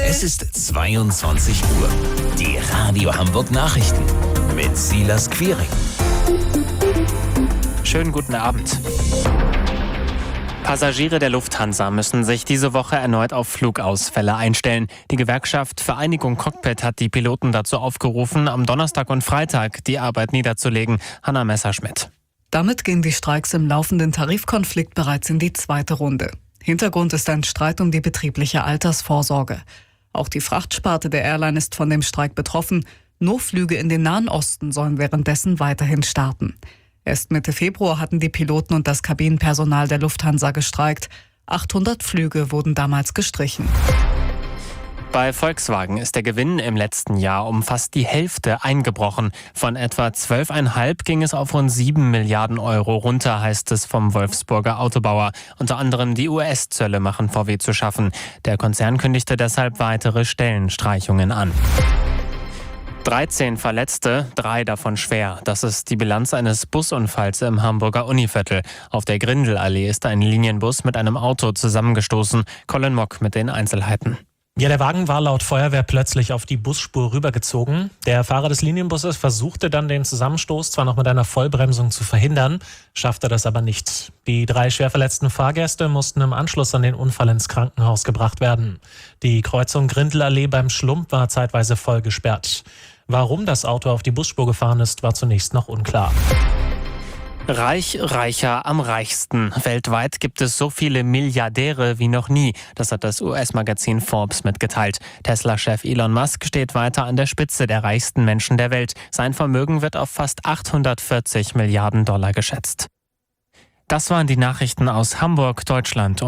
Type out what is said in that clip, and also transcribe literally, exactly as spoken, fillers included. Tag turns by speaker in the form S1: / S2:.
S1: Es ist zweiundzwanzig Uhr. Die Radio Hamburg Nachrichten mit Silas Quiring.
S2: Schönen guten Abend. Passagiere der Lufthansa müssen sich diese Woche erneut auf Flugausfälle einstellen. Die Gewerkschaft Vereinigung Cockpit hat die Piloten dazu aufgerufen, am Donnerstag und Freitag die Arbeit niederzulegen. Hanna Messerschmidt.
S3: Damit gehen die Streiks im laufenden Tarifkonflikt bereits in die zweite Runde. Hintergrund ist ein Streit um die betriebliche Altersvorsorge. Auch die Frachtsparte der Airline ist von dem Streik betroffen. Nur Flüge in den Nahen Osten sollen währenddessen weiterhin starten. Erst Mitte Februar hatten die Piloten und das Kabinenpersonal der Lufthansa gestreikt. achthundert Flüge wurden damals gestrichen.
S2: Bei Volkswagen ist der Gewinn im letzten Jahr um fast die Hälfte eingebrochen. Von etwa zwölf Komma fünf ging es auf rund sieben Milliarden Euro runter, heißt es vom Wolfsburger Autobauer. Unter anderem die U S-Zölle machen V W zu schaffen. Der Konzern kündigte deshalb weitere Stellenstreichungen an. dreizehn Verletzte, drei davon schwer. Das ist die Bilanz eines Busunfalls im Hamburger Univiertel. Auf der Grindelallee ist ein Linienbus mit einem Auto zusammengestoßen. Colin Mock mit den Einzelheiten.
S4: Ja, der Wagen war laut Feuerwehr plötzlich auf die Busspur rübergezogen. Der Fahrer des Linienbusses versuchte dann den Zusammenstoß zwar noch mit einer Vollbremsung zu verhindern, schaffte das aber nicht. Die drei schwer verletzten Fahrgäste mussten im Anschluss an den Unfall ins Krankenhaus gebracht werden. Die Kreuzung Grindelallee beim Schlump war zeitweise voll gesperrt. Warum das Auto auf die Busspur gefahren ist, war zunächst noch unklar.
S2: Reich, reicher, am reichsten. Weltweit gibt es so viele Milliardäre wie noch nie. Das hat das U S-Magazin Forbes mitgeteilt. Tesla-Chef Elon Musk steht weiter an der Spitze der reichsten Menschen der Welt. Sein Vermögen wird auf fast achthundertvierzig Milliarden Dollar geschätzt. Das waren die Nachrichten aus Hamburg, Deutschland.